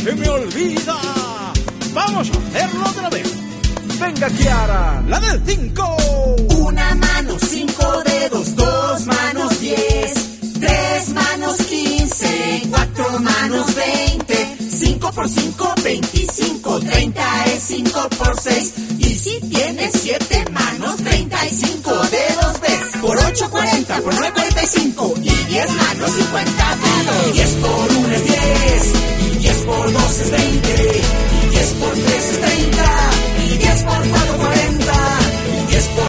se me olvida. Vamos a hacerlo otra vez. Venga, Kiara, la del 5. Una mano, 5 dedos, 2 manos, 10, 3 manos, 15, 4 manos, 20, 5 por 5, 25, 30 es 5 por 6. Y si tienes 7 manos, 35 dedos ves. Por 8, 40, por 9, 45. Y 10 manos, 50 dedos. 10 por 1 es 10. Y 10 por 2 es 20. Y 10 por 3 es 30. Y 10 por 4,